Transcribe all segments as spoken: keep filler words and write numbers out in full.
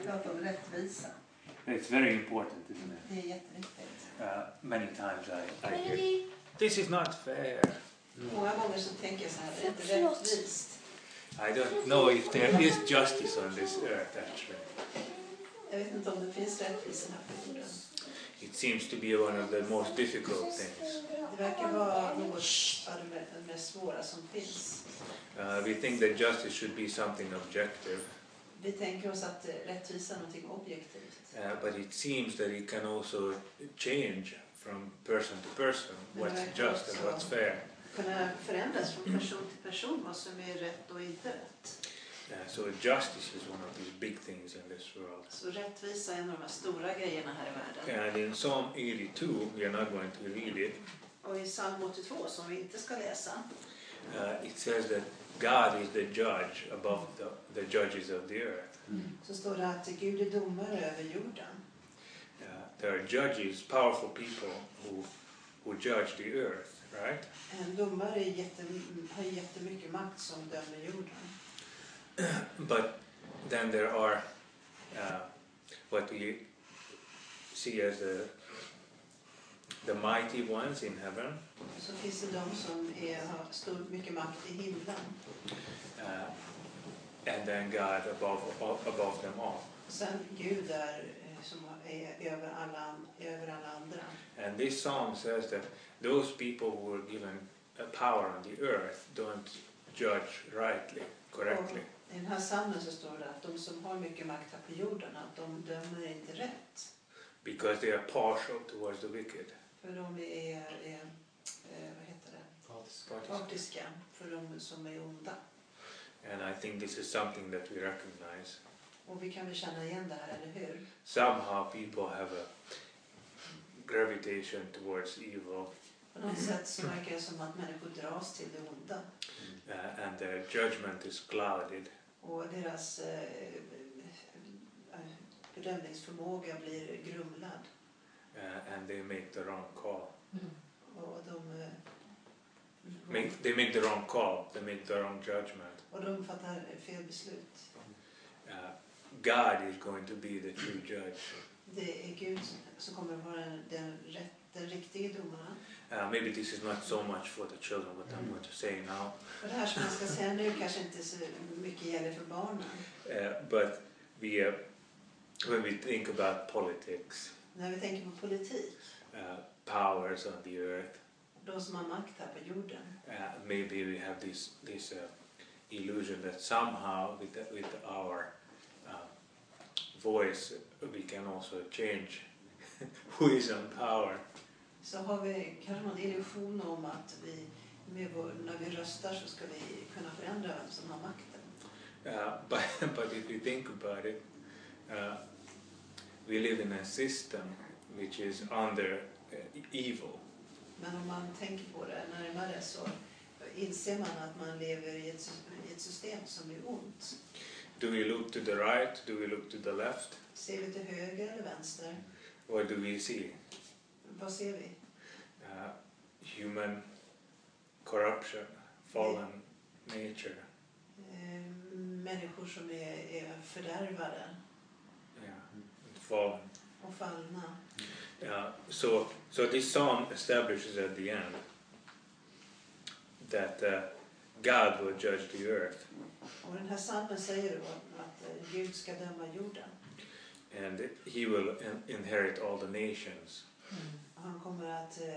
Prata om rättvisa. It's very important, isn't it? Det är jätteviktigt. Uh, many times I, I hear, this is not fair. Många gånger så tänker jag så här, det är inte rättvist. I don't know if there is justice on this earth actually. Jag vet inte om det finns rättvisa här på jorden. It seems to be one of the most difficult things. Det verkar vara något av det mest svåra som finns. Uh, we think that justice should be something objective. Vi tänker oss att rättvisa är någonting objektivt. Uh, but it seems that it can also change from person to person what's just and what's fair. Kunna förändras från person till person vad som är rätt och inte rätt. Uh, so justice is one of these big things in this world. Så rättvisa är en av de stora grejerna här i världen. And in Psalm eighty-two, we are not going to read it. Och i psalm åttiotvå som vi inte ska läsa. Uh, it says that God is the judge above the, the judges of the earth. Mm. Så står det att Gud är domare över jorden. Uh, there are judges, powerful people who who judge the earth, right? En domare är jätte, har jättemycket makt som dömer jorden. But then there are uh, what we see as the the mighty ones in heaven. Så finns det de som är, har stor mycket makt i himlen. Uh, and then God above above them all. Sen Gud är som är över alla över alla andra. And this psalm says that those people who were given a power on the earth don't judge rightly, correctly. Och i den här psalmen så står det att de som har mycket makt här på jorden, att de dömer inte rätt. Because they are partial towards the wicked. För de är, är eh, vad heter det? Partiska för de som är onda. And I think this is something that we recognize. Och vi kan väl känna igen det här, eller hur? Somehow people have a gravitation towards evil. På något sätt så verkar det som att människor dras till det onda. Uh, and their judgment is clouded. Och deras eh, bedömningsförmåga blir grumlad. Uh, and they make the wrong call. Mm. Och de, eh, make, they make the wrong call. They make the wrong judgment. Och de fattar fel beslut. Uh, God is going to be the true judge. Det är Gud som kommer att vara den, den, rätt, den riktiga domaren. Uh, maybe this is not so much for the children, what I'm going to say now. Och det här som man ska säga nu kanske inte så mycket gäller för barnen. Uh, but we, uh, when we think about politics, När vi tänker på politik, uh, powers on the earth, de som har makt här på jorden. uh, maybe we have this this uh, illusion that somehow with the, with our uh, voice we can also change who is on power. Så har vi kanske någon illusion om att vi med vår, när vi röstar så ska vi kunna förändra vem som har makten. Uh, but but if you think about it, uh, we live in a system which is under uh, evil. Men om man tänker på det närmare så inser man att man lever i ett, i ett system som är ont. Do we look to the right? Do we look to the left? Ser vi till höger eller vänster? What do we see? Vad ser vi? Uh, human corruption, fallen nature. Eh, människor som är, är fördärvade. Yeah, fallen. Och fallna. Uh, so, so this psalm establishes at the end that uh, God will judge the earth. Och den här psalmen säger då att Gud ska döma jorden. And he will in- inherit all the nations. Mm. Han kommer att eh,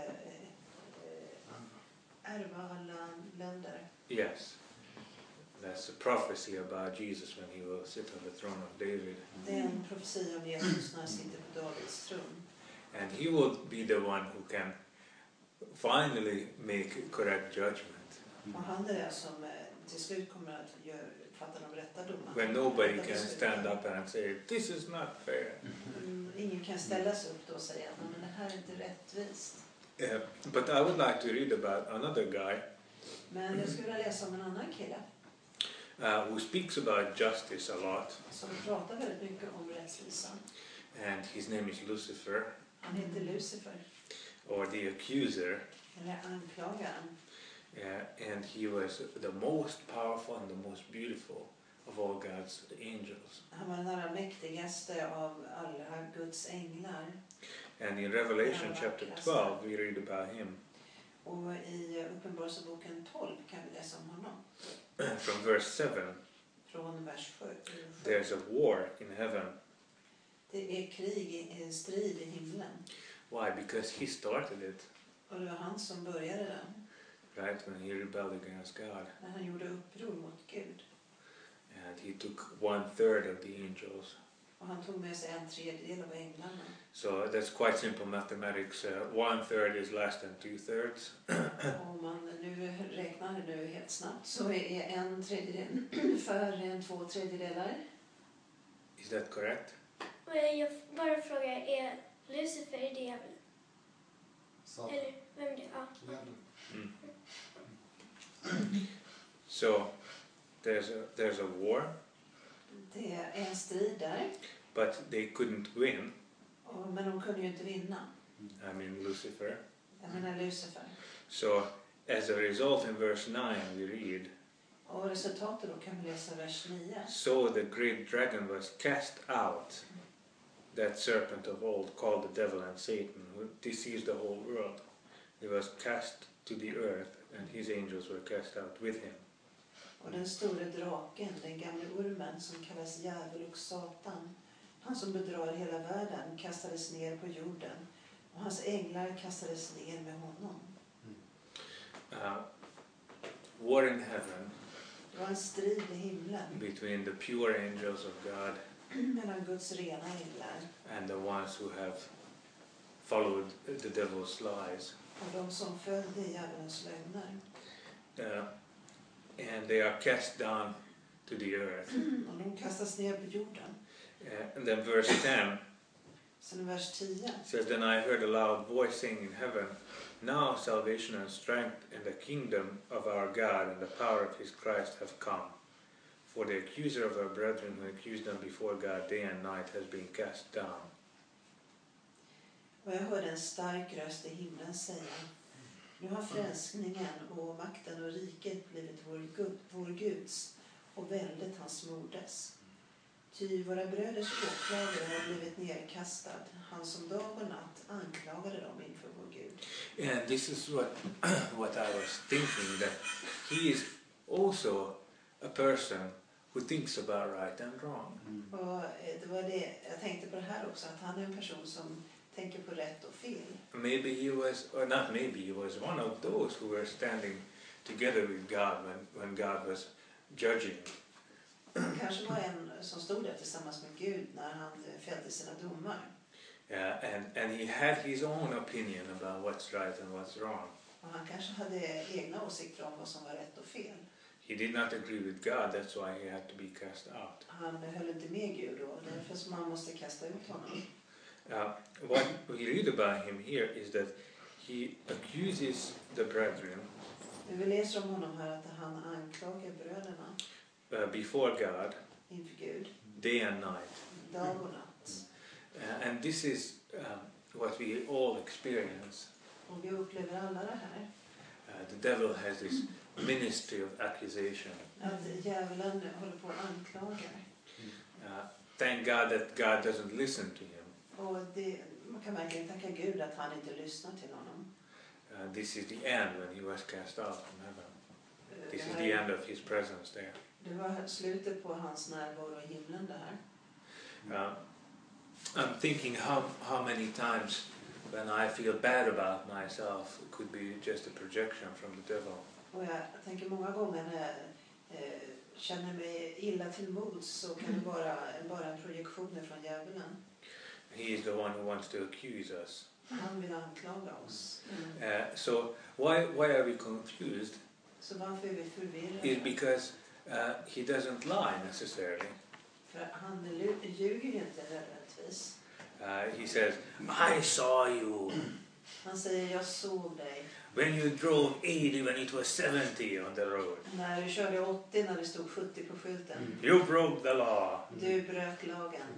ärva alla länder. Yes. That's a prophecy about Jesus when he will sit on the throne of David. Det är en profetia om Jesus när han sitter på Davids tron. And he will be the one who can finally make correct judgment. Och han är det som eh, till slut kommer att gör, fatta de rätta domarna. When nobody can stand up and say, this is not fair. Mm, ingen kan ställa sig upp då och säga, men det här är inte rättvist. Uh, but I would like to read about another guy Men jag skulle vilja läsa om en annan kille uh, who speaks about justice a lot. som pratar väldigt mycket om rättvisa. And his name is Lucifer, Han heter Lucifer, or the accuser. eller anklagaren. Uh, and he was the most powerful and the most beautiful of all God's angels. Han var den allra mäktigaste av alla Guds änglar. And in Revelation chapter twelve we read about him. Och i Uppenbarelseboken tolv kan vi läsa om honom. From verse seven. Från vers sju. There's a war in heaven. Det är krig, en strid i himlen. Why? Because he started it. Och det var han som började den. Right, when he rebelled against God. När han gjorde uppror mot Gud. And he took one third of the angels. Och han tog med sig en tredjedel av änglarna. So that's quite simple mathematics. Uh, one third is less than two thirds. Om man nu räknar nu helt snabbt så är en tredjedel färre än två tredjedelar. Is that correct? Jag bara frågar, är Lucifer djävulen? Så. Eller vem är det? Ja. Mm. So there's a there's a war. Det är en strid där. But they couldn't win. Och, men de kunde ju inte vinna. I mean Lucifer. Jag menar Lucifer. So as a result in verse nine we read. Och resultatet då kan vi läsa vers nio. So the great dragon was cast out, that serpent of old called the devil and Satan, who deceives the whole world. He was cast to the earth, and his angels were cast out with him. Och den store draken, den gamla ormen som kallas djävul och Satan, han som bedrar hela världen, kastades ner på jorden. Och hans änglar kastades ner med honom. Uh, war in heaven. Det var en strid i himlen. Between the pure angels of God. Mellan Guds rena änglar. And the ones who have followed the devil's lies. Och de som följde djävulens lögner. Uh, and they are cast down to the earth. Och de kastas ner på jorden. Uh, and then verse ten. Sen i vers tio. Says, then I heard a loud voice saying in heaven, now salvation and strength and the kingdom of our God and the power of his Christ have come. For the accuser of our brethren who accused them before God day and night has been cast down. Och jag hörde en stark röst i himlen säga, nu har frälsningen och makten och riket blivit vår, Gud, vår Guds och väldet hans moders. Ty våra bröders åklagare har blivit nedkastad, han som dag och natt anklagade dem inför vår Gud. And this is what, what I was thinking, that he is also a person who thinks about right and wrong. Mm. Och det var det, jag tänkte på det här också, att han är en person som tänker på rätt och fel. Maybe he was, or not maybe, he was one of those who were standing together with God when, when God was judging. Han kanske var en som stod där tillsammans med Gud när han fällde sina domar. Yeah, and, and he had his own opinion about what's right and what's wrong. Och han kanske hade egna åsikter om vad som var rätt och fel. He did not agree with God, that's why he had to be cast out. Han höll inte med Gud och därför som man måste kasta ut honom. Uh, what we read about him here is that he accuses the brethren. Vi läser om honom här att han anklagar bröderna. Uh, before God, inför Gud, day and night. dag och natt. Uh, and this is um, what we all experience. Och vi upplever alla det här. Uh, the devil has this ministry of accusation. Att djävulen håller på att anklaga. Uh, thank God that God doesn't listen to him. Och det, man kan verkligen tacka Gud att han inte lyssnar till honom. Uh, this is the end when he was cast out from heaven. This Det is här- the end of his presence there. Det var slutet på hans närvaro i himlen det här. Uh, I'm thinking how how many times when I feel bad about myself it could be just a projection from the devil. Och jag tänker många gånger när jag eh, känner mig illa till mods så kan det vara bara en projektion från djävulen. He is the one who wants to accuse us. Han vill anklaga oss. Mm. Uh, so why why are we confused? Så varför är vi Is förvirrade? because uh, he doesn't lie necessarily. För han lu- ljuger ju inte nödvändigtvis. Uh, he says, I saw you Han säger, jag såg dig. when you drove eighty when it was seventy on the road. När du körde åttio när det stod sjuttio på skylten. You broke the law. Du bröt lagen.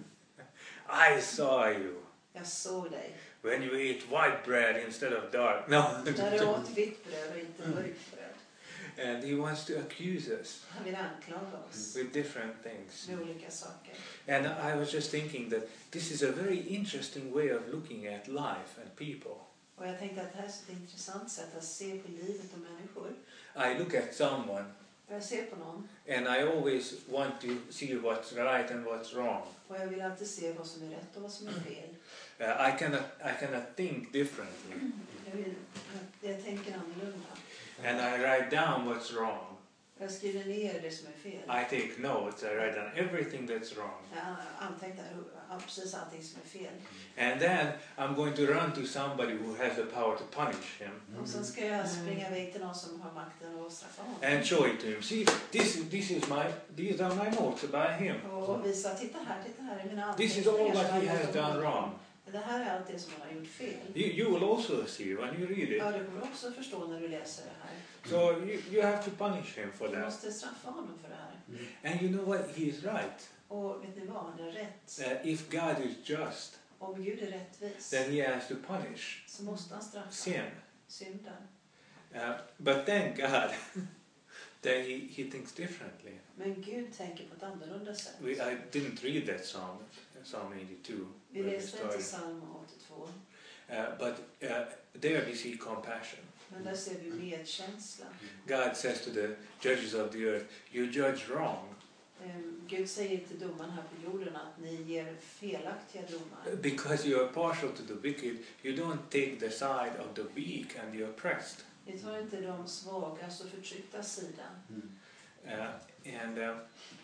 I saw you Jag såg dig. when you ate white bread instead of dark. No. När du åt vitt bröd och inte mörkt bröd. And he wants to accuse us Han vill anklaga oss with different things. med olika saker. And I was just thinking that this is a very interesting way of looking at life and people. Och jag tänkte att det här är ett intressant sätt att se på livet och människor. I look at someone Och jag ser på någon and I always want to see what's right and what's wrong. och jag vill alltid se vad som är rätt och vad som är fel. Uh, I cannot I cannot think differently. Jag, vill, jag tänker annorlunda. And I write down what's wrong. Jag skriver ner det som är fel. I take notes. I write down everything that's wrong. Jag antecknar precis allting som är fel. And then I'm going to run to somebody who has the power to punish him Och sen ska jag springa iväg till någon som har makten att straffa honom. and show it to him. See, this this is my these are my notes about him. Och visa, titta här, titta här i mina This is anteckningar. all what som he jag har has gjort om done honom. wrong. Det här är allt det som han har gjort fel. You, you will also see when you read Ja, it. du kommer också förstå när du läser det här. So you, you have to punish him for Du that. måste straffa honom för det här. And you know what? He is right. Och vet ni vad? Han är rätt. Uh, if God is just, Om Gud är rättvis then he has to punish så måste han straffa sin. synden. Uh, but thank God that he, he thinks differently. Men Gud tänker på ett annorlunda sätt. We, I didn't read that psalm, Psalm eighty-two. Vi where we läste inte started. psalm åttiotvå. Uh, but uh, there we see compassion. Men där ser vi medkänsla. God says to the judges of the earth, you judge wrong Ehm, Gud säger till domarna här på jorden att ni ger felaktiga domar. because you are partial to the wicked. You don't take the side of the weak and the oppressed. Ni tar inte de svagas och förtryckta sidan. Uh, and uh,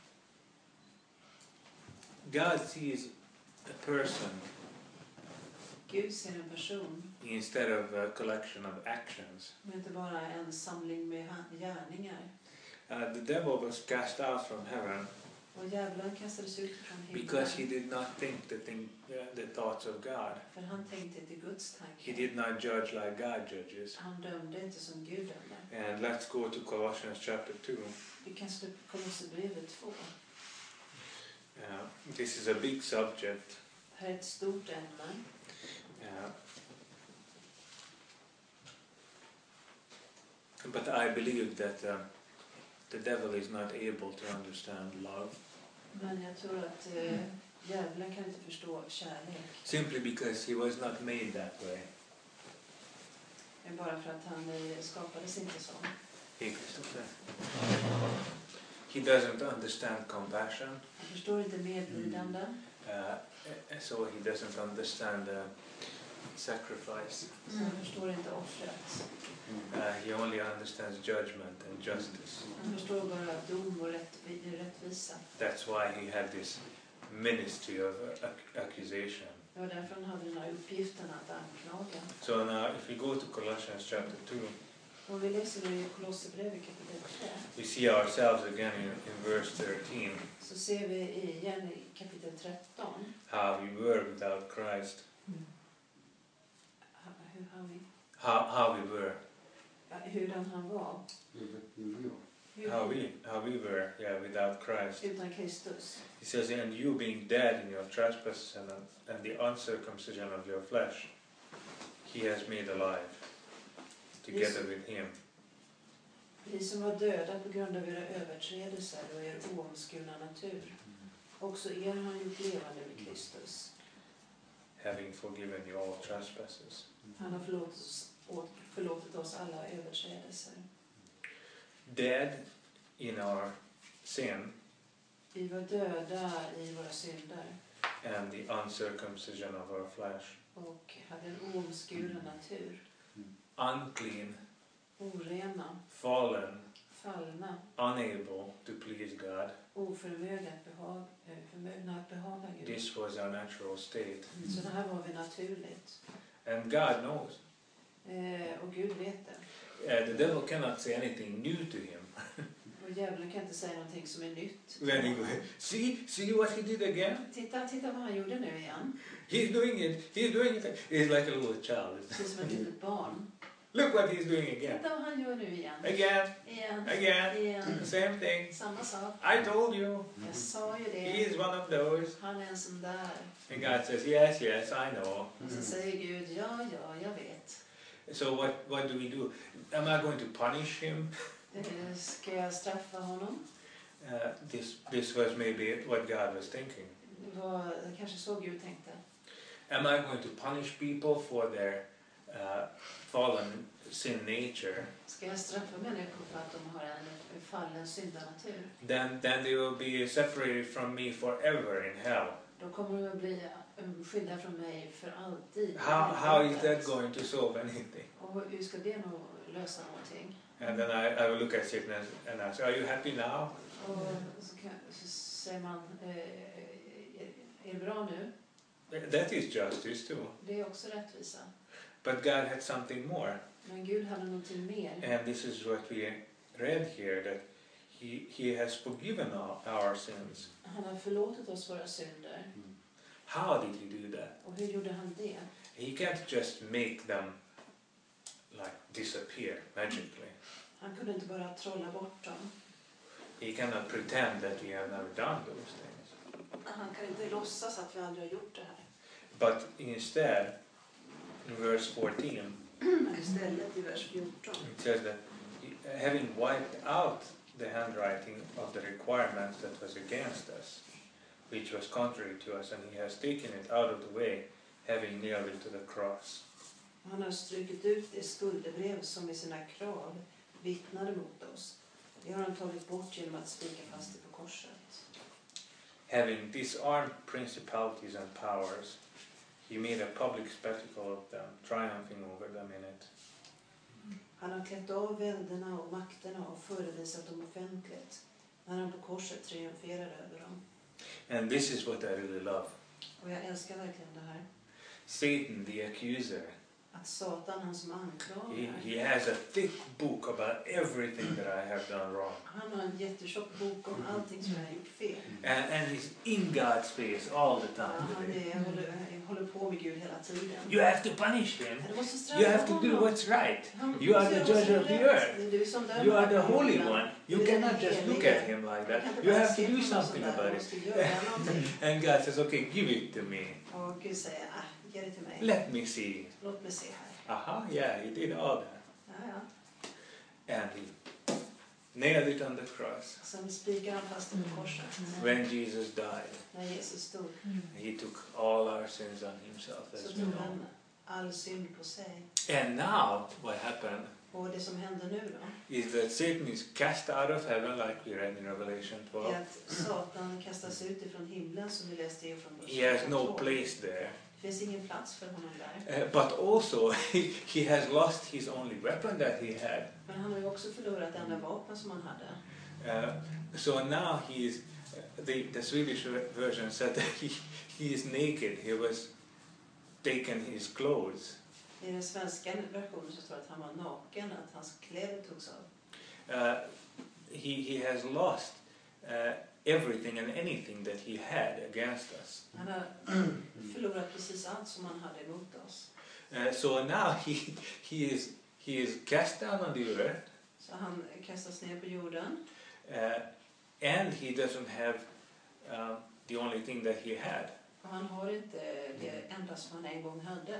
God sees a person Gud ser en person, instead of a collection of actions. men inte bara en samling med han- gärningar. Uh, the devil was cast out from heaven Och djävulen kastades ut från because he himlen. did not think the, thing, uh, the thoughts of God. För han tänkte inte Guds He tankar. did not judge like God judges. Han dömde inte som Gud dömde. And let's go to Colossians chapter two. Vi kan slå upp Kolosserbrevet två. Uh, this is a big subject. Här är ett stort ämne. Uh, but I believe that uh, the devil is not able to understand love Men jag tror att eh, djävulen kan inte förstå kärlek. simply because he was not made that way. Men bara för att han eh, skapades inte så. He, Christopher. He doesn't understand compassion, Han förstår inte medlidande. uh, so he doesn't understand uh, sacrifice. Så han förstår inte offret. Uh, he only understands judgment and justice. Han förstår bara dom och rättvi- rättvisa. That's why he had this ministry of uh, ac- accusation. Det var därför han hade den här uppgiften att anklaga. So now if we go to Colossians chapter two, Om vi läser nu i Kolosserbrevet kapitel tre we see ourselves again in, in verse thirteen, så ser vi igen i kapitel tretton how we were without Christ, ha- hur han, how, how we were, ja, hurdan han var. Hur, how we, how we were, yeah, without Christ. utan Kristus. He says, and you being dead in your trespasses and, and the uncircumcision of your flesh, he has made alive together with him. Ni som var döda på grund av era överträdelser och er oomskurna natur. Också er har han gjort levande med Kristus. Having forgiven you all trespasses. Han har förlåtit oss, åt- förlåtit oss alla överträdelser. Dead in our sin Vi var döda i våra synder and the uncircumcision of our flesh. och hade en oomskuren natur. Unclean, Orena, fallen, fallna, unable to please God. oförmögna att, behag, eh, förmögna att behaga Gud. This was our natural state. Så det här var vi naturligt. And God knows. Eh, och Gud vet det. Uh, the devil cannot say anything new to him. Och djävulen kan inte säga någonting som är nytt. When he goes, see, see what he did again? Titta, titta vad han gjorde nu igen. He's doing it, he's doing it. He's like a little child. Precis som ett litet barn. Look what he's doing again. Titta vad han gör nu igen. Again, Igen. again, Igen. same thing. Samma sak. I told you, Jag sa ju he det. is one of those. Han är en sån där. And God says, yes, yes, I know. Och så säger Gud, ja, ja, jag vet. So what, what do we do? Am I going to punish him? Eh, Ska jag straffa honom? Uh, this, this was maybe what God was thinking. Det var kanske så Gud tänkte. Am I going to punish people for their uh, fallen sin nature? Ska jag straffa människor för att de har en fallen syndarnatur? Then, then they will be separated from me forever in hell. Då kommer de att bli um, skilda från mig för alltid. How, how is that going to solve anything? Och hur ska det nog lösa någonting? And then I, I will look at Satan and, and ask, are you happy now? Och så, kan, så säger man, eh, är, är det bra nu? That is justice too. Det är också rättvisa. But God had something more. Men Gud hade någonting mer. And this is what we read here, that he, he has forgiven all our sins. Han har förlåtit oss våra synder. How did he do that? Och hur gjorde han det? He can't just make them like disappear magically. Han kunde inte bara trolla bort dem. He cannot pretend that we have never done those things. Han kan inte låtsas att vi aldrig har gjort det här. But instead, in verse fourteen, Men istället i vers fjorton. it says that he- having wiped out the handwriting of the requirements that was against us, which was contrary to us, and he has taken it out of the way, having nailed it to the cross. Han har strukit ut det skuldebrev som i sina krav vittnade mot oss. Det har han tagit bort genom att spika fast det på korset. Having disarmed principalities and powers, he made a public spectacle of them, triumphing over them in it. Han har klätt av välderna och makterna och förevisat dem offentligt när han på korset triumferade över dem. And this is what I really love. Och jag älskar verkligen det här. Satan, the accuser, Att Satan, han som he, anklagar, he has a thick book about everything that I have done wrong. han har en jättetjock bok om allting som jag har gjort fel. And, and he's in God's face all the Ja, time. han är, håller, håller på med Gud hela tiden. You have to punish him. Du måste straffa You have to do honom. what's right. Han You are måste the göra judge vad of som the är earth. rätt. Det är du som dömer You are the på Holy jorden. One. You Du är den cannot just look helige. at him like Man that. kan inte You bara have to se på do honom something sådär, about man it. måste göra någonting. And God says, okay, give it to me. Och Gud säger, ah, ge det till mig. Let me see. Låt mig se här. Aha, yeah, he did all that. Ja, ja. And he nailed it on the cross. Sen spikar han fast det på korset. When Jesus died, När Jesus stod he took all our sins on himself, så as we tog know. han all synd på sig. And now, what happened Och det som händer nu då is that Satan is cast out of heaven, like we read in Revelation är twelve. att Satan kastas ut ifrån himlen som vi läste ifrån vers He has no tolv. place there. Det finns ingen plats för honom där. Uh, but also, he, he has lost his only weapon that he had. Men han har ju också förlorat det enda vapen som han hade. Uh, so now he is, uh, the, the Swedish version said that he, he is naked. He was taken his clothes. I den svenska versionen så står det att han var naken, att hans kläder togs av. Uh, he, he has lost uh, everything and anything that he had against us. Han har förlorat precis allt som han hade emot oss. Uh, so now he, he, is, he is cast down on the earth, Så han kastas ner på jorden. uh, and he doesn't have uh, the only thing that he had, Och han har inte det enda som han en gång hade.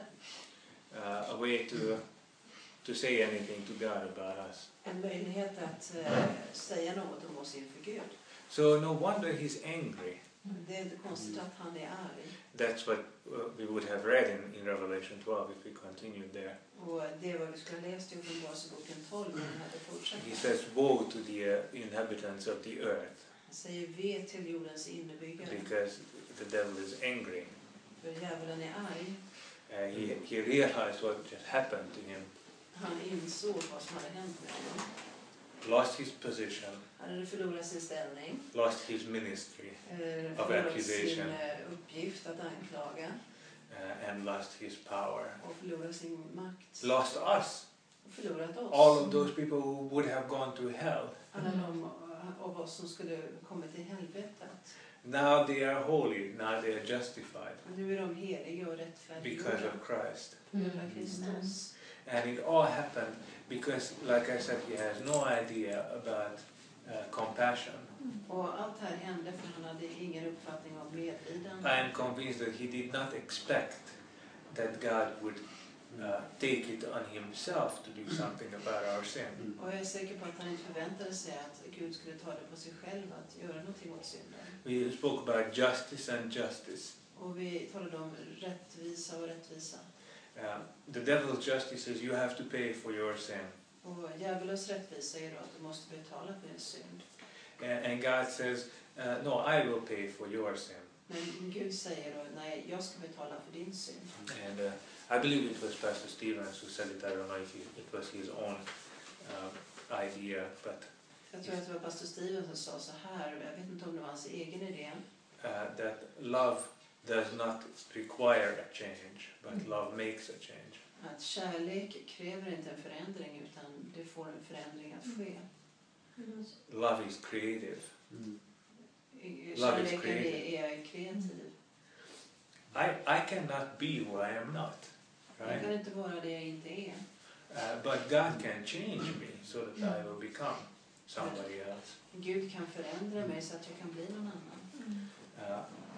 uh, a way to, to say anything to God about us. En möjlighet att uh, säga något om oss inför Gud. So no wonder he's angry. Det är inte konstigt att han är arg. That's what uh, we would have read in, in Revelation twelve if we continued there. Och det är vad vi skulle ha läst i Uppenbarelseboken tolv när vi hade fortsatt. He says, woe to the uh, inhabitants of the earth, Han säger ve till jordens innebyggare. because the devil is angry. För djävulen är arg. Uh, he, he realized what just happened to him, Han insåg vad som hade hänt med honom. lost his position, Han hade förlorat sin ställning. lost his ministry, eh, Of Förlorat accusation. sin eh, uppgift att anklaga. uh, and lost his power, Och förlorat sin makt. lost us, Och förlorat oss. all of those people who would have gone to hell. Alla de av oss som skulle komma till helvetet. Now they are holy, now they are justified Men nu är de heliga och because rättfärdiga. of Christ. På grund av Kristus. And it all happened because, like I said, he has no idea about uh, compassion. Och allt här hände för han hade ingen uppfattning av medlidande. I am convinced that he did not expect that God would uh, take it on himself to do something about our sin. Och jag är säker på att han inte förväntade sig att Gud skulle ta det på sig själv att göra någonting åt synden. We spoke about justice and justice. Och vi talade om rättvisa och rättvisa. Uh, the devil's justice is you have to pay for your sin. Och djävulens rättvisa är då att du måste betala för din synd. And, and God says, uh, no, I will pay for your sin. Men Gud säger då, nej, jag ska betala för din synd. And uh, I believe it was Pastor Stevens who said it. I don't know if he, it was his own um, idea, but Jag tror att det var pastor Steven som sa så här, och jag vet inte om det var hans egen idé. uh, that love does not require a change, but love makes a change. Att kärlek kräver inte en förändring utan det får en förändring att ske. Love is creative. Mm. Kärleken är, är kreativ. I, I cannot be who I am not, Jag right? kan inte vara det jag inte är. Uh, but God can change me so that I will become somebody else. Gud kan förändra mig så att jag kan bli någon annan. Uh,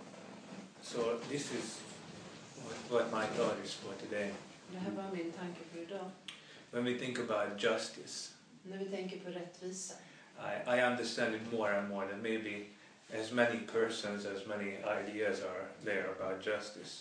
so this is what, what my thought is for today. Det här var min tanke för idag. When we think about justice, När vi tänker på rättvisa. I, I understand it more and more that maybe as many persons, as many ideas are there about justice.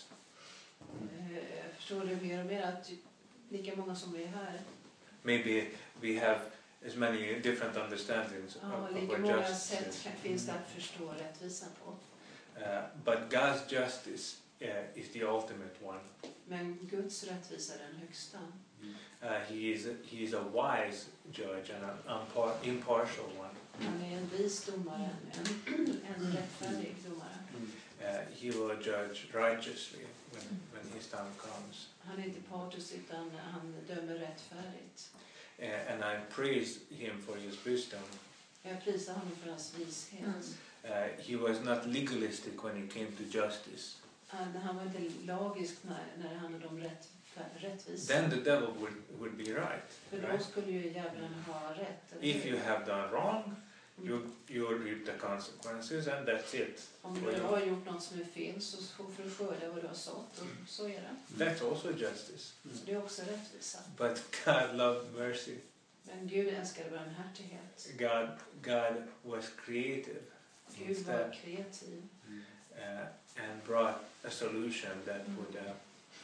Eh, Jag förstår det mer och mer att lika många som vi är här. Maybe we have as many different understandings Ja, of, of lika what många justice sätt is. kan- finns det att förstå rättvisan på. Uh, but God's justice uh, is the ultimate one. Men Guds rättvisa är den högsta. Uh, he is he is a wise judge and an impar- impartial one. Han är en vis domare, en, en rättfärdig domare. Uh, he will judge righteously when, when his time comes. Han är inte partisk utan han dömer rättfärdigt. Uh, and I praise him for his wisdom. Jag prisar honom för hans vishet. Uh, he was not legalistic when it came to justice. Han, han var inte lagisk när, när det handlade om rätt, rättvisa. Then the devil would, would be right. För då right? skulle ju djävulen ha rätt. eller If hur? you have done wrong, you you reap the consequences and that's it. Om du har gjort något som är fel så får du skörda vad du har sått. Och så är det. That's also justice. Så det är också rättvisa. But God loved mercy. Men Gud älskade barmhärtighet. God God was creative Gud instead. var kreativ. Uh, and brought a solution that would uh,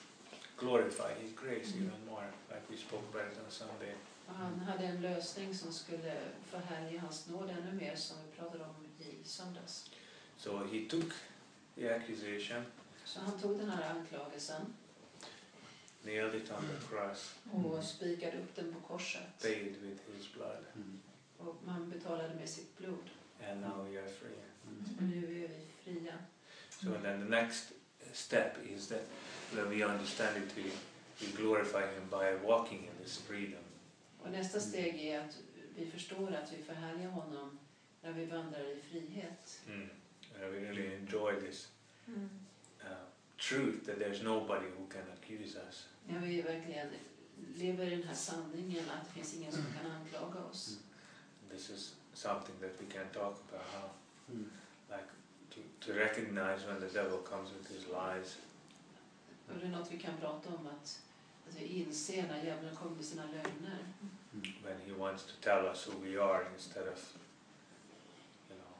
glorify His grace even more, like we spoke about it on Sunday. Och han hade en lösning som skulle förhärliga hans nåd ännu mer, som vi pratade om i söndags. So He took the accusation, Så han tog den här anklagelsen nailed it on the cross, och spikade upp den på korset. paid with His blood, Och man betalade med sitt blod. and now we are free. Och nu är vi fria. So then the next step is that when we understand it, we, we glorify Him by walking in this freedom. Och nästa steg är att vi förstår att vi förhärligar honom när vi vandrar i frihet. Mm. Uh, we really enjoy this uh, truth that there's nobody who can accuse us. När vi verkligen lever i den här sanningen att det finns ingen som kan anklaga oss. This is something that we can talk about how, like, to, to recognize when the devil comes with his lies. Och det är något vi kan prata om, att, att vi inser när djävulen kommer med sina lögner. When he wants to tell us who we are instead of, you know,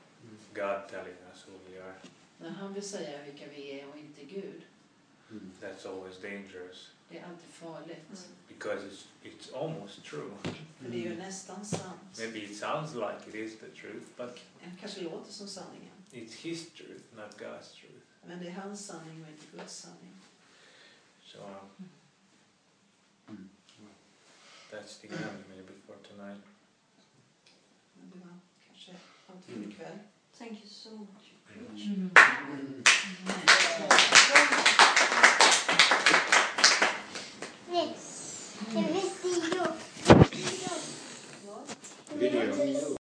God telling us who we are. När han vill säga vilka vi är och inte Gud. That's always dangerous Det är alltid farligt. because it's it's almost true. För det är ju nästan sant. Maybe it sounds like it is the truth, but Det kanske låter som sanningen. it's his truth, not God's truth. Men det är hans sanning och inte Guds sanning. So um, that's the end maybe for tonight. Men det var kanske allt för ikväll. Thank you so much. Mm. Amen.